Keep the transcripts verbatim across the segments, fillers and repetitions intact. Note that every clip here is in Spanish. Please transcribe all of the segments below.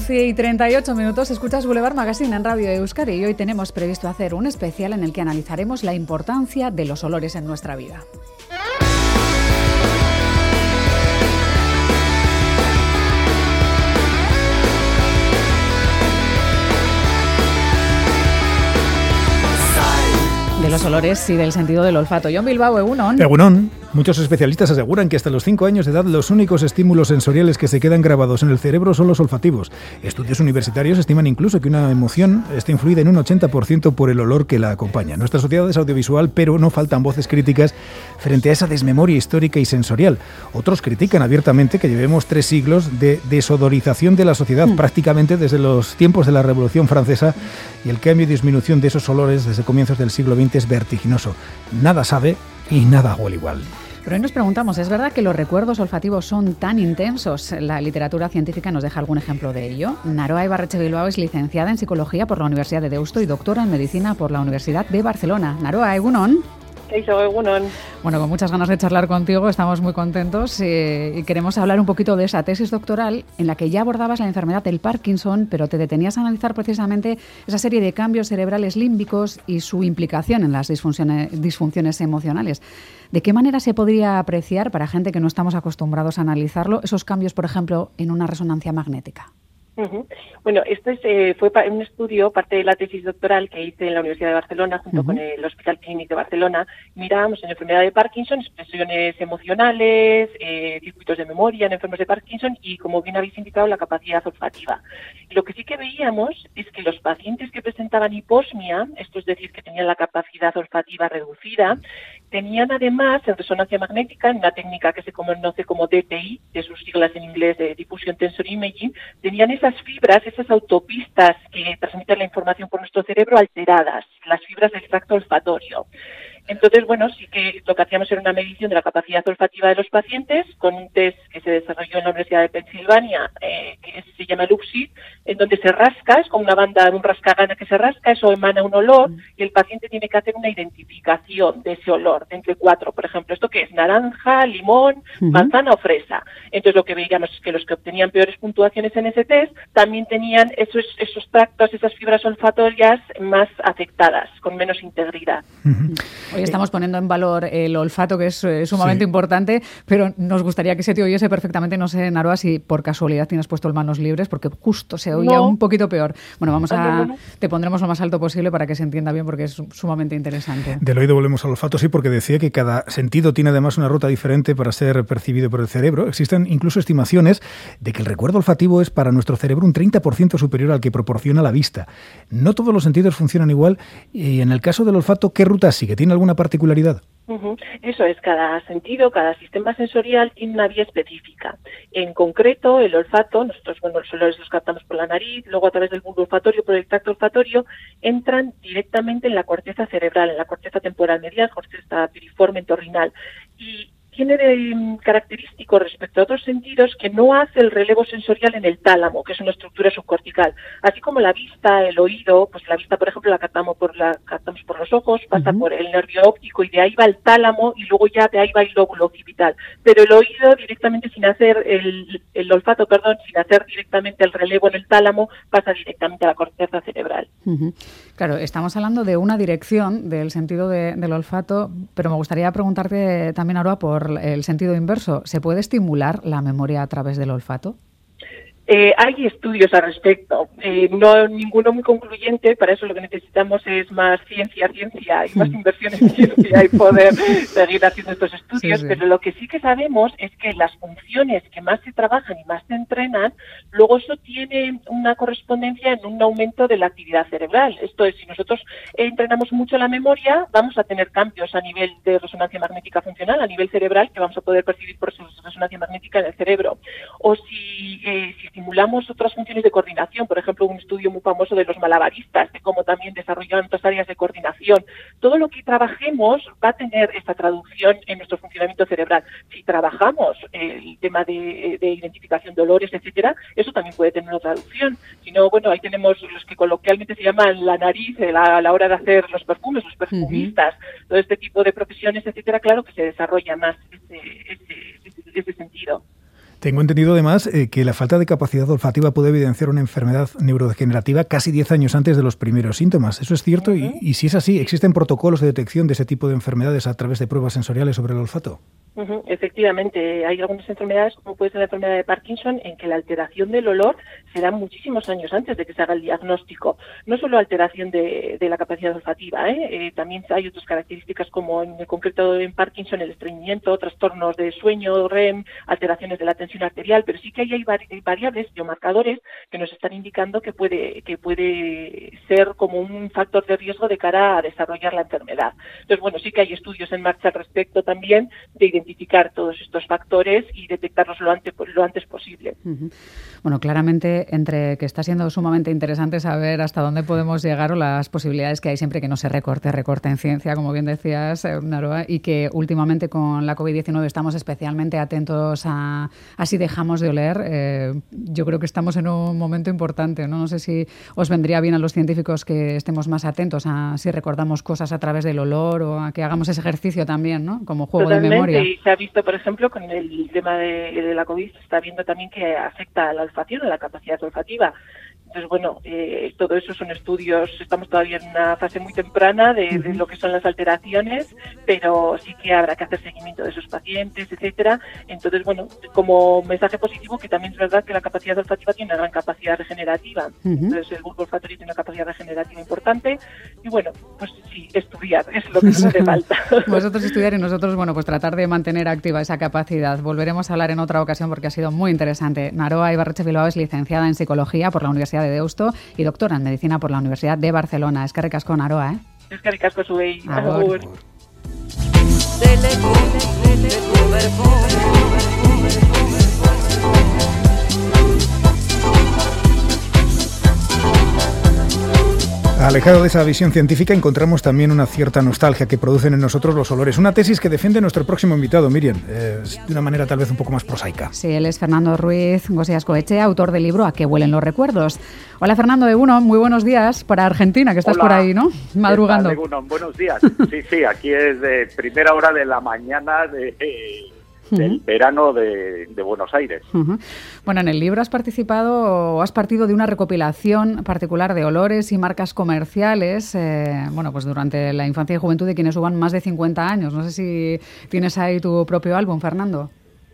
doce y treinta y ocho minutos, escuchas Boulevard Magazine en Radio Euskadi y hoy tenemos previsto hacer un especial en el que analizaremos la importancia de los olores en nuestra vida. De los olores y del sentido del olfato. Jon Bilbao, Egunon. Egunon. Muchos especialistas aseguran que hasta los cinco años de edad los únicos estímulos sensoriales que se quedan grabados en el cerebro son los olfativos. Estudios universitarios estiman incluso que una emoción está influida en un ochenta por ciento por el olor que la acompaña. Nuestra sociedad es audiovisual, pero no faltan voces críticas frente a esa desmemoria histórica y sensorial. Otros critican abiertamente que llevemos tres siglos de desodorización de la sociedad, mm. prácticamente desde los tiempos de la Revolución Francesa, y el cambio y disminución de esos olores desde comienzos del siglo veinte es vertiginoso. Nada sabe y nada huele igual. Pero hoy nos preguntamos, ¿es verdad que los recuerdos olfativos son tan intensos? La literatura científica nos deja algún ejemplo de ello. Naroa Ibarretxe Bilbao es licenciada en Psicología por la Universidad de Deusto y doctora en Medicina por la Universidad de Barcelona. Naroa, Egunon. Bueno, con muchas ganas de charlar contigo, estamos muy contentos eh, y queremos hablar un poquito de esa tesis doctoral en la que ya abordabas la enfermedad del Parkinson, pero te detenías a analizar precisamente esa serie de cambios cerebrales límbicos y su implicación en las disfunciones, disfunciones emocionales. ¿De qué manera se podría apreciar, para gente que no estamos acostumbrados a analizarlo, esos cambios, por ejemplo, en una resonancia magnética? Uh-huh. Bueno, esto es, eh, fue pa- un estudio, parte de la tesis doctoral que hice en la Universidad de Barcelona junto uh-huh. con el Hospital Clínic de Barcelona. Mirábamos en la enfermedad de Parkinson expresiones emocionales, eh, circuitos de memoria en enfermos de Parkinson y, como bien habéis indicado, la capacidad olfativa. Y lo que sí que veíamos es que los pacientes que presentaban hiposmia, esto es decir, que tenían la capacidad olfativa reducida, tenían además en resonancia magnética, en una técnica que se conoce como D T I, de sus siglas en inglés de Diffusion Tensor Imaging, tenían esas fibras, esas autopistas que transmiten la información por nuestro cerebro alteradas, las fibras del tracto olfatorio. Entonces, bueno, sí que lo que hacíamos era una medición de la capacidad olfativa de los pacientes con un test que se desarrolló en la Universidad de Pensilvania, eh, que se llama Luxit, en donde se rasca, es como una banda, un rascagana que se rasca, eso emana un olor y el paciente tiene que hacer una identificación de ese olor, de entre cuatro, por ejemplo, ¿esto qué es? Naranja, limón, uh-huh. manzana o fresa. Entonces, lo que veíamos es que los que obtenían peores puntuaciones en ese test también tenían esos, esos tractos, esas fibras olfatorias más afectadas, con menos integridad. Uh-huh. Hoy estamos poniendo en valor el olfato, que es eh, sumamente sí. importante, pero nos gustaría que se te oyese perfectamente. No sé, Naroa, si por casualidad tienes puesto el manos libres, porque justo se oía no. un poquito peor. Bueno, vamos a... Te pondremos lo más alto posible para que se entienda bien, porque es sumamente interesante. Del oído volvemos al olfato, sí, porque decía que cada sentido tiene además una ruta diferente para ser percibido por el cerebro. Existen incluso estimaciones de que el recuerdo olfativo es para nuestro cerebro un treinta por ciento superior al que proporciona la vista. No todos los sentidos funcionan igual y en el caso del olfato, ¿qué ruta sigue? ¿Tiene alguna particularidad? Uh-huh. Eso es, cada sentido, cada sistema sensorial tiene una vía específica. En concreto, el olfato, nosotros, bueno, los olores los captamos por la nariz, luego a través del bulbo olfatorio, por el tracto olfatorio, entran directamente en la corteza cerebral, en la corteza temporal medial, corteza piriforme entorrinal. Y tiene de característico respecto a otros sentidos que no hace el relevo sensorial en el tálamo, que es una estructura subcortical. Así como la vista, el oído, pues la vista, por ejemplo, la captamos por la captamos por los ojos, pasa uh-huh. por el nervio óptico y de ahí va el tálamo y luego ya de ahí va el lóbulo occipital. Pero el oído directamente sin hacer el, el olfato, perdón, sin hacer directamente el relevo en el tálamo, pasa directamente a la corteza cerebral. Uh-huh. Claro, estamos hablando de una dirección del sentido de, del olfato, pero me gustaría preguntarte también, Aroa, por el sentido inverso. ¿Se puede estimular la memoria a través del olfato? Eh, hay estudios al respecto, eh, no ninguno muy concluyente. Para eso lo que necesitamos es más ciencia, ciencia y más inversión en ciencia y poder seguir haciendo estos estudios, sí, sí. Pero lo que sí que sabemos es que las funciones que más se trabajan y más se entrenan, luego eso tiene una correspondencia en un aumento de la actividad cerebral. Esto es, si nosotros entrenamos mucho la memoria, vamos a tener cambios a nivel de resonancia magnética funcional, a nivel cerebral, que vamos a poder percibir por resonancia magnética en el cerebro. O si, eh, si estimulamos otras funciones de coordinación, por ejemplo, un estudio muy famoso de los malabaristas, de cómo también desarrollan otras áreas de coordinación. Todo lo que trabajemos va a tener esta traducción en nuestro funcionamiento cerebral. Si trabajamos el tema de, de identificación de olores, etcétera, eso también puede tener una traducción. Si no, bueno, ahí tenemos los que coloquialmente se llaman la nariz a la hora de hacer los perfumes, los perfumistas, uh-huh. Todo este tipo de profesiones, etcétera, claro que se desarrolla más ese, ese, ese, ese sentido. Tengo entendido además eh, que la falta de capacidad olfativa puede evidenciar una enfermedad neurodegenerativa casi diez años antes de los primeros síntomas. ¿Eso es cierto? Uh-huh. y, y si es así, ¿existen protocolos de detección de ese tipo de enfermedades a través de pruebas sensoriales sobre el olfato? Uh-huh. Efectivamente, hay algunas enfermedades, como puede ser la enfermedad de Parkinson, en que la alteración del olor se da muchísimos años antes de que se haga el diagnóstico. No solo alteración de, de la capacidad olfativa, ¿eh? Eh, también hay otras características, como en el concreto en Parkinson, el estreñimiento, trastornos de sueño, R E M, alteraciones de la tensión arterial, pero sí que hay, hay variables, biomarcadores, que nos están indicando que puede, que puede ser como un factor de riesgo de cara a desarrollar la enfermedad. Entonces, bueno, sí que hay estudios en marcha al respecto también de identificar todos estos factores y detectarlos lo antes, lo antes posible. Uh-huh. Bueno, claramente, entre que está siendo sumamente interesante saber hasta dónde podemos llegar o las posibilidades que hay siempre que no se recorte, recorte en ciencia, como bien decías, Naroa, y que últimamente con la covid diecinueve estamos especialmente atentos a, a si dejamos de oler. Eh, yo creo que estamos en un momento importante, ¿no? No sé si os vendría bien a los científicos que estemos más atentos a si recordamos cosas a través del olor o a que hagamos ese ejercicio también, ¿no? Como juego Totalmente, de memoria. Y se ha visto, por ejemplo, con el tema de, de la COVID, se está viendo también que afecta a la olfacción, a la capacidad olfativa. Entonces, bueno, eh, todo eso son estudios, estamos todavía en una fase muy temprana de, de lo que son las alteraciones, pero sí que habrá que hacer seguimiento de esos pacientes, etcétera. Entonces, bueno, como mensaje positivo, que también es verdad que la capacidad olfativa tiene una gran capacidad regenerativa. Uh-huh. Entonces, el bulbo olfatorio tiene una capacidad regenerativa importante. Y bueno, pues sí, estudiar es lo que nos hace falta. Vosotros estudiar y nosotros, bueno, pues tratar de mantener activa esa capacidad. Volveremos a hablar en otra ocasión porque ha sido muy interesante. Naroa Ibarretxe Bilbao es licenciada en Psicología por la Universidad de Deusto y doctora en Medicina por la Universidad de Barcelona. Eskerrik asko, Naroa, ¿eh? Eskerrik asko zuei. Agur. Alejado de esa visión científica, encontramos también una cierta nostalgia que producen en nosotros los olores. Una tesis que defiende nuestro próximo invitado, Miriam, eh, de una manera tal vez un poco más prosaica. Sí, él es Fernando Ruiz Gosiascoechea, autor del libro ¿A qué huelen los recuerdos? Hola, Fernando de Egunon, muy buenos días para Argentina, que estás Hola, por ahí, ¿no? Madrugando. Egunon, buenos días. Sí, sí, aquí es de primera hora de la mañana de... Eh, del uh-huh. verano de, de Buenos Aires. Uh-huh. Bueno, en el libro has participado o has partido de una recopilación particular de olores y marcas comerciales, eh, bueno, pues durante la infancia y juventud de quienes suban más de cincuenta años. No sé si tienes ahí tu propio álbum, Fernando.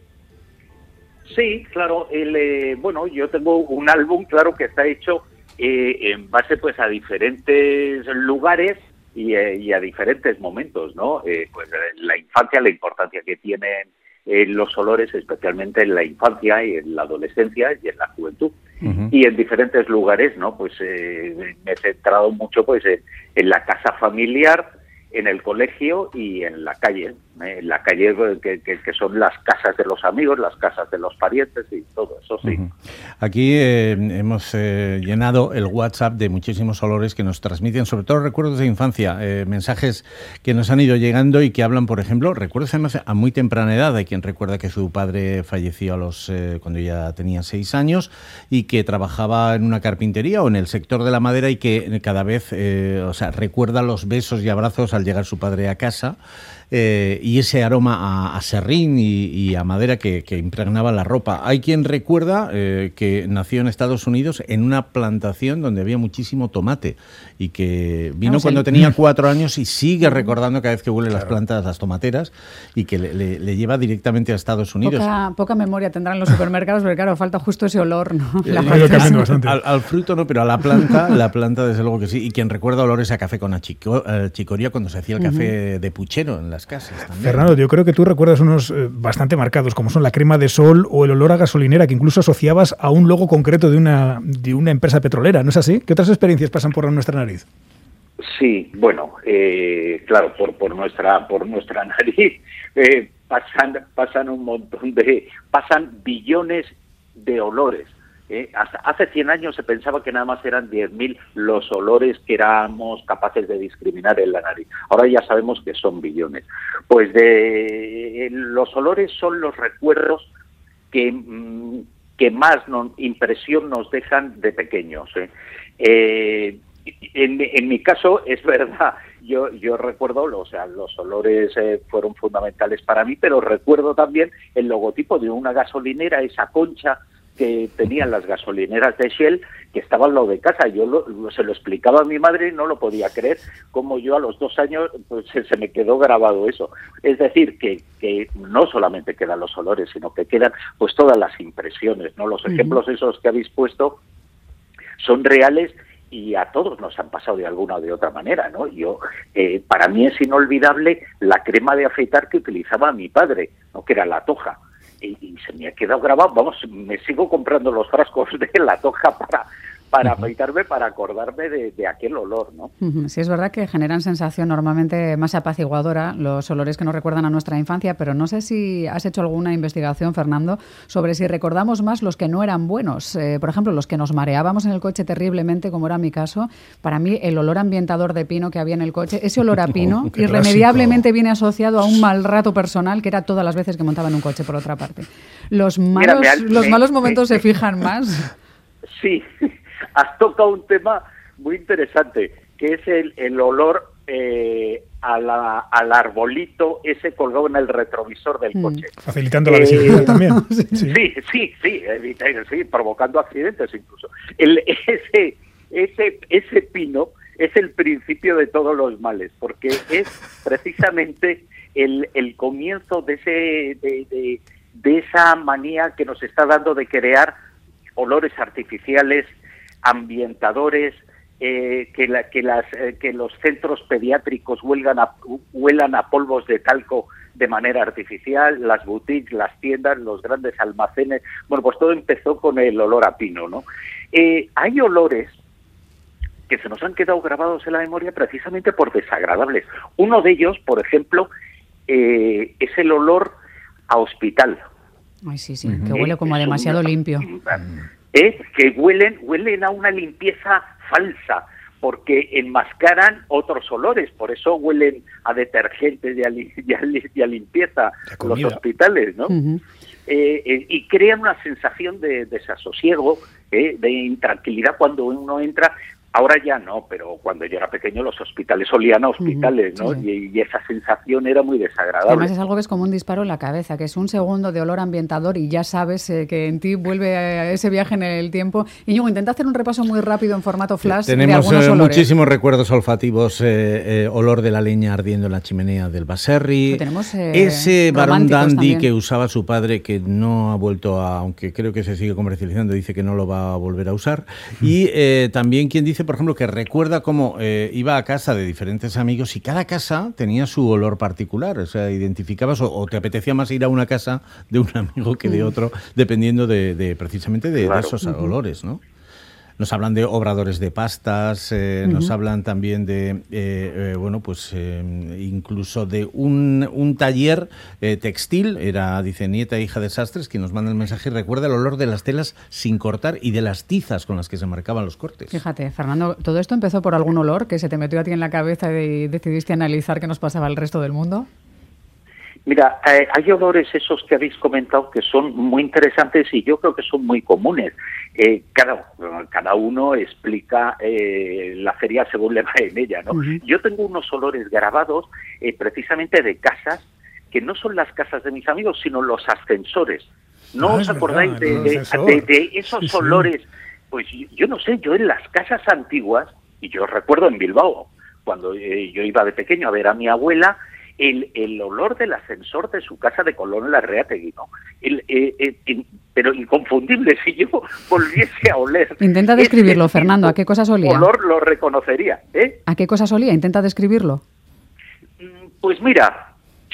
Sí, claro. El, eh, bueno, yo tengo un álbum, claro, que está hecho eh, en base pues a diferentes lugares y, eh, y a diferentes momentos, ¿no? Eh, pues la infancia, la importancia que tienen Eh, los olores, especialmente en la infancia y en la adolescencia y en la juventud. Uh-huh. Y en diferentes lugares, ¿no? Pues eh, me he centrado mucho pues en, en la casa familiar, en el colegio y en la calle. ¿eh? En la calle que, que, que son las casas de los amigos, las casas de los parientes y todo eso, sí. Uh-huh. Aquí eh, hemos eh, llenado el WhatsApp de muchísimos olores que nos transmiten, sobre todo recuerdos de infancia, eh, mensajes que nos han ido llegando y que hablan, por ejemplo, recuerdos además a muy temprana edad. Hay quien recuerda que su padre falleció a los eh, cuando ya tenía seis años y que trabajaba en una carpintería o en el sector de la madera y que cada vez, eh, o sea, recuerda los besos y abrazos al llegar su padre a casa. Eh, y ese aroma a, a serrín y, y a madera que, que impregnaba la ropa. Hay quien recuerda eh, que nació en Estados Unidos en una plantación donde había muchísimo tomate y que vino cuando tenía cuatro años y sigue recordando cada vez que huele claro. las plantas, las tomateras, y que le, le, le lleva directamente a Estados Unidos. Poca, poca memoria tendrán los supermercados, porque claro, falta justo ese olor, ¿no? La eh, al, al fruto no, pero a la planta, la planta desde luego que sí. Y quien recuerda olores a café con achico, uh, chicoria cuando se hacía el café uh-huh. de puchero en las casas también. Fernando, yo creo que tú recuerdas unos eh, bastante marcados, como son la crema de sol o el olor a gasolinera, que incluso asociabas a un logo concreto de una, de una empresa petrolera, ¿no es así? ¿Qué otras experiencias pasan por nuestra nariz? Sí, bueno, eh, claro, por, por nuestra por nuestra nariz eh, pasan pasan un montón de pasan billones de olores. Eh, hasta hace cien años se pensaba que nada más eran diez mil los olores que éramos capaces de discriminar en la nariz. Ahora ya sabemos que son billones. Pues de eh, los olores son los recuerdos que, mm, que más no, impresión nos dejan de pequeños. ¿eh? Eh, En, en mi caso, es verdad, yo yo recuerdo, o sea, los olores eh, fueron fundamentales para mí, pero recuerdo también el logotipo de una gasolinera, esa concha que tenían las gasolineras de Shell, que estaba al lado de casa. Yo lo, lo, se lo explicaba a mi madre y no lo podía creer, como yo a los dos años pues, se, se me quedó grabado eso. Es decir, que, que no solamente quedan los olores, sino que quedan pues todas las impresiones, ¿no? Los uh-huh. ejemplos esos que habéis puesto son reales y a todos nos han pasado de alguna o de otra manera, ¿no? Yo, eh, para mí es inolvidable la crema de afeitar que utilizaba mi padre, ¿no? Que era la Toja. Y, y se me ha quedado grabado, vamos, me sigo comprando los frascos de la Toja para, para uh-huh. afeitarme, para acordarme de, de aquel olor, ¿no? Uh-huh. Sí, es verdad que generan sensación normalmente más apaciguadora los olores que nos recuerdan a nuestra infancia, pero no sé si has hecho alguna investigación, Fernando, sobre si recordamos más los que no eran buenos. Eh, por ejemplo, los que nos mareábamos en el coche terriblemente, como era mi caso. Para mí, el olor ambientador de pino que había en el coche, ese olor a pino, oh, irremediablemente viene asociado a un mal rato personal, que era todas las veces que montaba en un coche, por otra parte. Los malos, Mira, me, los malos momentos me, se fijan más. Sí, has tocado un tema muy interesante, que es el, el olor eh, a la, al arbolito ese colgado en el retrovisor del coche. Facilitando la visibilidad eh, también. Sí, sí, sí, sí, sí, provocando accidentes incluso. El, ese, ese, ese pino es el principio de todos los males, porque es precisamente el, el comienzo de ese de, de, de esa manía que nos está dando de crear olores artificiales, ambientadores, eh, que, la, que, las, eh, que los centros pediátricos huelgan a, huelan a polvos de talco de manera artificial, las boutiques, las tiendas, los grandes almacenes. Bueno, pues todo empezó con el olor a pino, ¿no? Eh, hay olores que se nos han quedado grabados en la memoria precisamente por desagradables. Uno de ellos, por ejemplo, eh, es el olor a hospital. Ay, sí, sí, que huele como a demasiado una, limpio. Eh, que huelen, huelen a una limpieza falsa, porque enmascaran otros olores, por eso huelen a detergentes y a, li, y a, y a limpieza los hospitales, ¿no? Uh-huh. eh, eh, y crean una sensación de desasosiego, eh, de intranquilidad cuando uno entra. Ahora ya no, pero cuando yo era pequeño los hospitales olían a hospitales, uh-huh, ¿no? Sí. Y, y esa sensación era muy desagradable. Además es algo que es como un disparo en la cabeza, que es un segundo de olor ambientador y ya sabes eh, que en ti vuelve a ese viaje en el tiempo. Íñigo, intenta hacer un repaso muy rápido en formato flash. Tenemos de algunos eh, olores. muchísimos recuerdos olfativos, eh, eh, olor de la leña ardiendo en la chimenea del Baserri, tenemos, eh, ese Barón Dandy también. que usaba su padre, que no ha vuelto a, aunque creo que se sigue comercializando, dice que no lo va a volver a usar, mm. y eh, también quien dice, por ejemplo, que recuerda cómo eh, iba a casa de diferentes amigos y cada casa tenía su olor particular, o sea, identificabas o, o te apetecía más ir a una casa de un amigo que de otro, dependiendo de, de precisamente de, claro. de esos uh-huh. olores, ¿no? Nos hablan de obradores de pastas, eh, uh-huh. nos hablan también de, eh, eh, bueno, pues eh, incluso de un, un taller eh, textil, era, dice, nieta e hija de sastres, quien nos manda el mensaje y recuerda el olor de las telas sin cortar y de las tizas con las que se marcaban los cortes. Fíjate, Fernando, ¿todo esto empezó por algún olor que se te metió a ti en la cabeza y decidiste analizar qué nos pasaba al resto del mundo? Mira, eh, hay olores esos que habéis comentado que son muy interesantes y yo creo que son muy comunes. Eh, cada, cada uno explica eh, la feria según le va en ella, ¿no? Uh-huh. Yo tengo unos olores grabados eh, precisamente de casas que no son las casas de mis amigos, sino los ascensores. ¿No ah, os acordáis verdad, de, de, de, de esos sí, olores? Sí. Pues yo no sé, yo en las casas antiguas, y yo recuerdo en Bilbao, cuando eh, yo iba de pequeño a ver a mi abuela, El, el olor del ascensor de su casa de Colón en la Reategui, ¿no? El, eh, eh, eh, pero inconfundible, si yo volviese a oler... Intenta describirlo, Fernando, ¿a qué cosas olía? El olor lo reconocería, ¿eh? ¿A qué cosas olía? Intenta describirlo. Pues mira,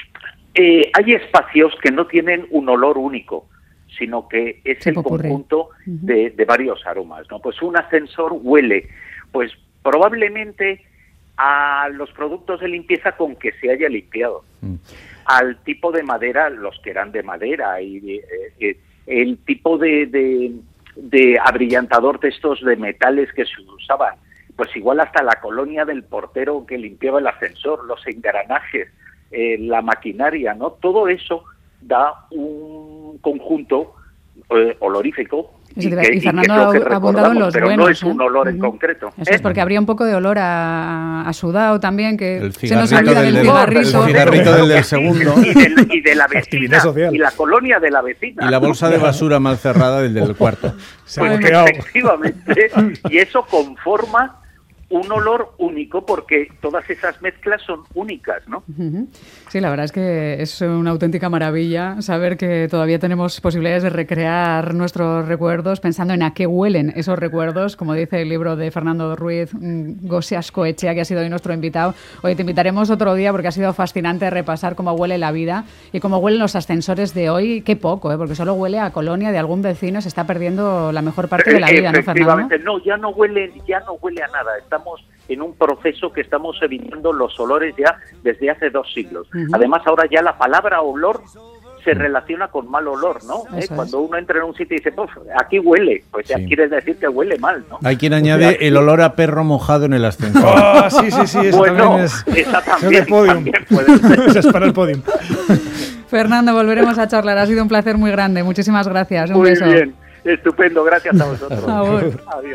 eh, hay espacios que no tienen un olor único, sino que es el conjunto uh-huh. de, de varios aromas, ¿no? Pues un ascensor huele, pues probablemente... a los productos de limpieza con que se haya limpiado, mm. al tipo de madera, los que eran de madera, y eh, eh, el tipo de, de, de abrillantador de estos de metales que se usaban, pues igual hasta la colonia del portero que limpiaba el ascensor, los engranajes, eh, la maquinaria, ¿no? Todo eso da un conjunto eh, olorífico y, y, que, y Fernando ha abundado en los pero buenos. no es un olor ¿eh? en concreto. Eso ¿eh? es porque habría un poco de olor a, a sudado también, que el se nos cigarrito olvida del, del del cigarrito. El cigarrito del, del segundo. Y, del, y de la vecina, social. y la colonia de la vecina. Y la bolsa de basura mal cerrada del del cuarto. Se ha Pues bloqueado. efectivamente, y eso conforma un olor único porque todas esas mezclas son únicas, ¿no? Sí, la verdad es que es una auténtica maravilla saber que todavía tenemos posibilidades de recrear nuestros recuerdos pensando en a qué huelen esos recuerdos, como dice el libro de Fernando Ruiz, Gose Azkoetxea, que ha sido hoy nuestro invitado. Hoy te invitaremos otro día porque ha sido fascinante repasar cómo huele la vida y cómo huelen los ascensores de hoy. Qué poco, ¿eh? Porque solo huele a colonia de algún vecino, se está perdiendo la mejor parte de la vida, ¿no, Fernando? Efectivamente, no, ya no huele, ya no huele a nada. Estamos en un proceso que estamos evitando los olores ya desde hace dos siglos. Uh-huh. Además, ahora ya la palabra olor se relaciona con mal olor, ¿no? ¿Eh? Cuando uno entra en un sitio y dice, pues aquí huele, pues ya sí. quiere decir que huele mal, ¿no? Hay quien añade o sea, el olor a perro mojado en el ascensor. Oh, sí, sí, sí, eso bueno, también es... esa también, también puede ser. Eso es para el podium. Fernando, volveremos a charlar. Ha sido un placer muy grande. Muchísimas gracias. Un muy beso. Muy bien, estupendo. Gracias a vosotros. Adiós.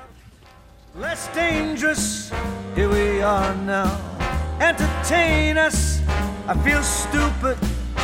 Less dangerous, here we are now. Entertain us, I feel stupid.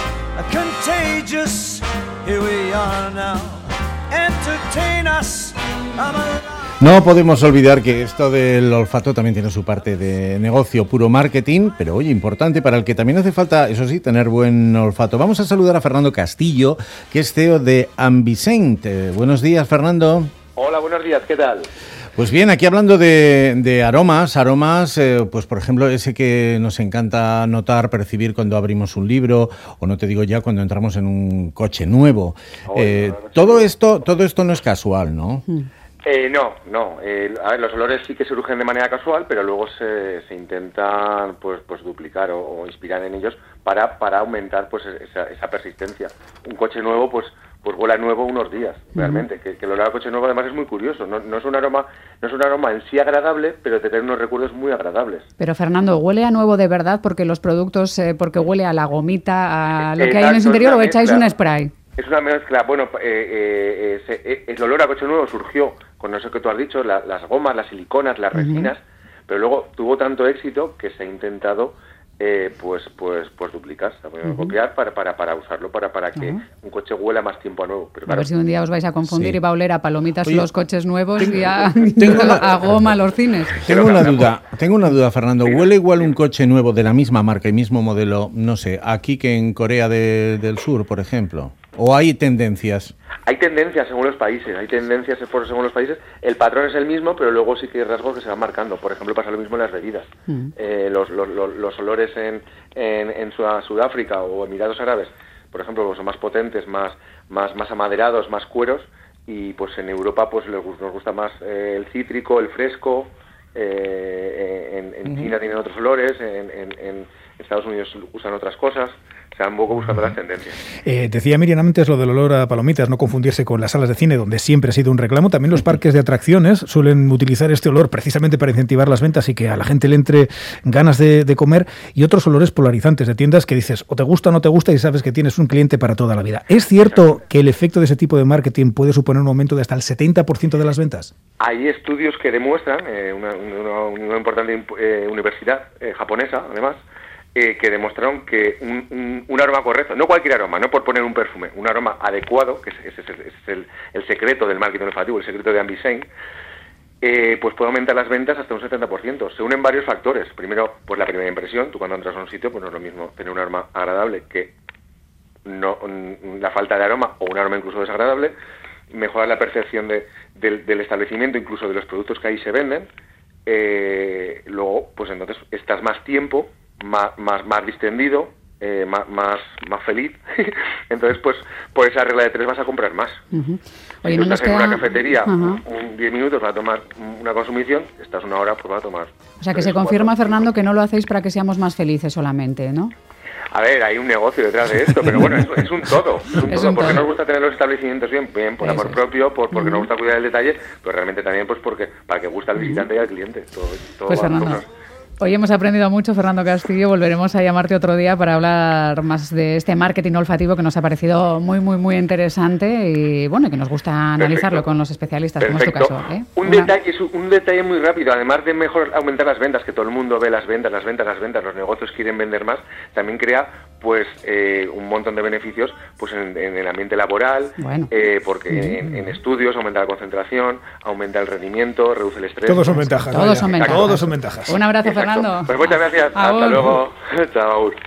Contagious, here we are now. Entertain us, I'm alive. No podemos olvidar que esto del olfato también tiene su parte de negocio, puro marketing, pero oye, importante para el que también hace falta, eso sí, tener buen olfato. Vamos a saludar a Fernando Castillo, que es C E O de Ambicent. Eh, buenos días, Fernando. Hola, buenos días, ¿qué tal? Pues bien, aquí hablando de, de aromas, aromas, eh, pues por ejemplo ese que nos encanta notar, percibir cuando abrimos un libro, o no te digo ya cuando entramos en un coche nuevo. Oh, eh, no, no, todo no. esto, todo esto no es casual, ¿no? Eh, no, no. Eh, a ver, los olores sí que surgen de manera casual, pero luego se, se intentan pues, pues duplicar o, o inspirar en ellos para, para aumentar pues esa, esa persistencia. Un coche nuevo, pues pues huele nuevo unos días, realmente. Uh-huh. Que, que el olor al coche nuevo además es muy curioso. No, no es un aroma, no es un aroma en sí agradable, pero te trae unos recuerdos muy agradables. Pero Fernando, ¿huele a nuevo de verdad porque los productos, eh, porque huele a la gomita, a lo que Exacto, hay en su interior, o echáis un spray? Es una mezcla. Bueno, eh, eh, eh, eh, el olor a coche nuevo surgió con eso que tú has dicho, la, las gomas, las siliconas, las resinas, uh-huh. pero luego tuvo tanto éxito que se ha intentado Eh, pues pues pues duplicar, uh-huh. copiar para para para usarlo para para que uh-huh. un coche huela más tiempo a nuevo. Pero a claro, ver si un día os vais a confundir sí. y va a oler a palomitas Oye, los coches nuevos tengo, y a, tengo una, a goma los cines. Tengo una duda, tengo una duda, Fernando. Sí. ¿Huele igual un coche nuevo de la misma marca y mismo modelo, no sé, aquí que en Corea de, del Sur, por ejemplo? ¿O hay tendencias? Hay tendencias según los países, hay tendencias según los países. El patrón es el mismo, pero luego sí que hay rasgos que se van marcando. Por ejemplo, pasa lo mismo en las bebidas. Mm. Eh, los, los, los, los olores en, en, en Sudáfrica o Emiratos Árabes, por ejemplo, son más potentes, más, más, más amaderados, más cueros. Y pues en Europa pues nos gusta más eh, el cítrico, el fresco. Eh, en en mm. China tienen otros olores, en, en, en Estados Unidos usan otras cosas. O sea, un poco buscando las tendencias. Eh, decía Miriam antes lo del olor a palomitas, no confundirse con las salas de cine, donde siempre ha sido un reclamo. También los parques de atracciones suelen utilizar este olor precisamente para incentivar las ventas y que a la gente le entre ganas de, de comer. Y otros olores polarizantes de tiendas que dices, o te gusta o no te gusta y sabes que tienes un cliente para toda la vida. ¿Es cierto que el efecto de ese tipo de marketing puede suponer un aumento de hasta el setenta por ciento de las ventas? Hay estudios que demuestran, eh, una, una, una importante eh, universidad eh, japonesa, además, Eh, que demostraron que un, un, un aroma correcto, no cualquier aroma, no por poner un perfume, un aroma adecuado, que ese es, es, es el, el secreto del marketing olfativo, el secreto de Ambicent, eh, pues puede aumentar las ventas hasta un setenta por ciento. Se unen varios factores. Primero, pues la primera impresión. Tú cuando entras a un sitio, pues no es lo mismo tener un aroma agradable que no la falta de aroma o un aroma incluso desagradable. Mejorar la percepción de, del, del establecimiento, incluso de los productos que ahí se venden. Eh, luego, pues entonces estás más tiempo, más más más distendido, eh, más, más más feliz. Entonces, pues por esa regla de tres vas a comprar más. Uh-huh. Oye, si tú no estás queda... en una cafetería uh-huh. un diez minutos para tomar una consumición, estás una hora pues vas a tomar. O sea, que se confirma, cuatro, Fernando, que no lo hacéis para que seamos más felices solamente, ¿no? A ver, hay un negocio detrás de esto, pero bueno, es, es un todo. Es un es todo. Un porque todo. nos gusta tener los establecimientos bien, bien por Eso amor es. propio, por, porque uh-huh. nos gusta cuidar el detalle, pero realmente también pues porque para que guste al visitante uh-huh. y al cliente. Todo, todo pues Fernando, Hoy hemos aprendido mucho, Fernando Castillo. Volveremos a llamarte otro día para hablar más de este marketing olfativo que nos ha parecido muy, muy, muy interesante y bueno, que nos gusta analizarlo Perfecto. con los especialistas, Perfecto. como es tu caso. ¿eh? Un, Una... detalle, un detalle muy rápido, además de mejor aumentar las ventas, que todo el mundo ve las ventas, las ventas, las ventas, los negocios quieren vender más, también crea pues eh, un montón de beneficios pues en, en el ambiente laboral, bueno. eh, porque mm. en, en estudios aumenta la concentración, aumenta el rendimiento, reduce el estrés. Todos son ventajas. Todos son ventajas. Todos son ventajas. Un abrazo, Exacto. Fernando. Pues muchas gracias. Agur. Hasta luego. Chao.